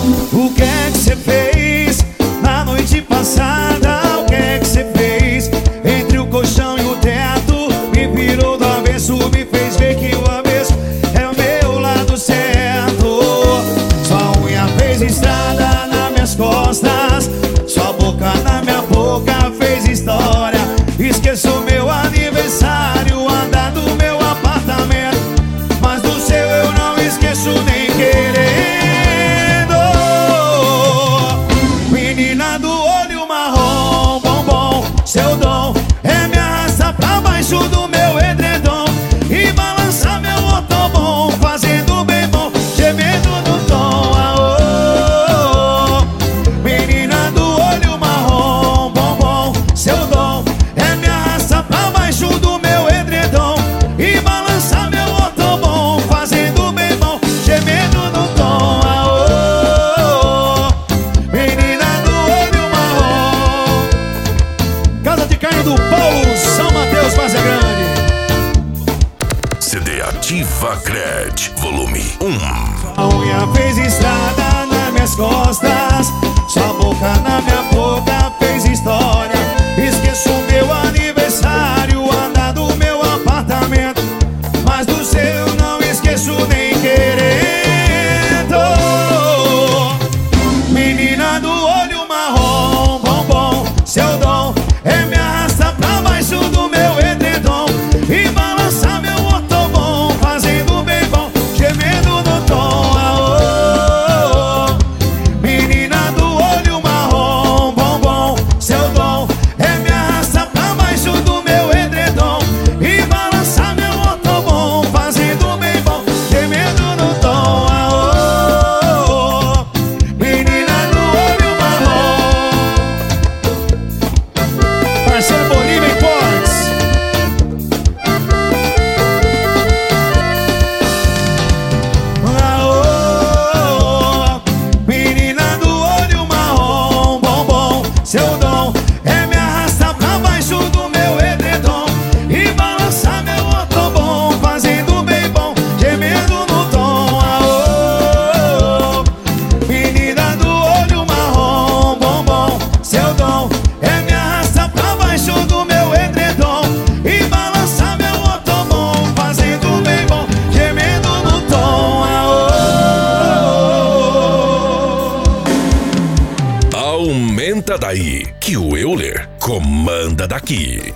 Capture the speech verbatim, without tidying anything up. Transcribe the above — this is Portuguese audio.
O que é que você fez na noite passada? O que é que você fez entre o colchão e o teto? Me virou do avesso, me fez ver que o avesso é o meu lado certo. Sua unha fez estrada nas minhas costas, sua boca na minha boca fez história. Esqueço meu aniversário, andar do meu apartamento, mas do seu eu não esqueço nem querendo. Menina do olho marrom, bombom, seu dom é me arrastar pra baixo do meu edredom e balançar meu otobom, fazendo bem bom, gemendo no tom. Aô, menina do olho marrom, bombom, seu dom é me arrastar pra baixo do meu edredom e balançar meu otobom, fazendo bem bom, gemendo no tom. Aô, menina do olho marrom. Casa de carne do Paulo, São Mateus, Várzea Grande. C D Ativa Cred, volume um. A unha fez estrada nas minhas costas, sua boca na minha boca fez história. Esqueço meu aniversário, andar do meu apartamento, mas do seu não esqueço nem querendo. Menina do olho marrom, bombom, seu dom é me arrastar pra baixo do meu edredom e balançar meu otobom, fazendo bem bom, gemendo no tom. Aô, menina do olho marrom, bombom, seu dom é me arrastar pra baixo do meu edredom e balançar meu otobom, fazendo bem bom, gemendo no tom. Aô, menina do olho marrom. Parceiro Bolívia Imports. Aô, menina do olho marrom, bombom, seu dom é me arrastar pra baixo do meu edredom e balançar meu otobom, fazendo bem bom, gemendo no tom. Aô, menina do olho marrom, bombom, seu dom é me arrastar pra baixo do meu edredom e balançar meu otobom, fazendo bem bom, gemendo no tom. Aô, Aumenta daí, que o Euler comanda daqui.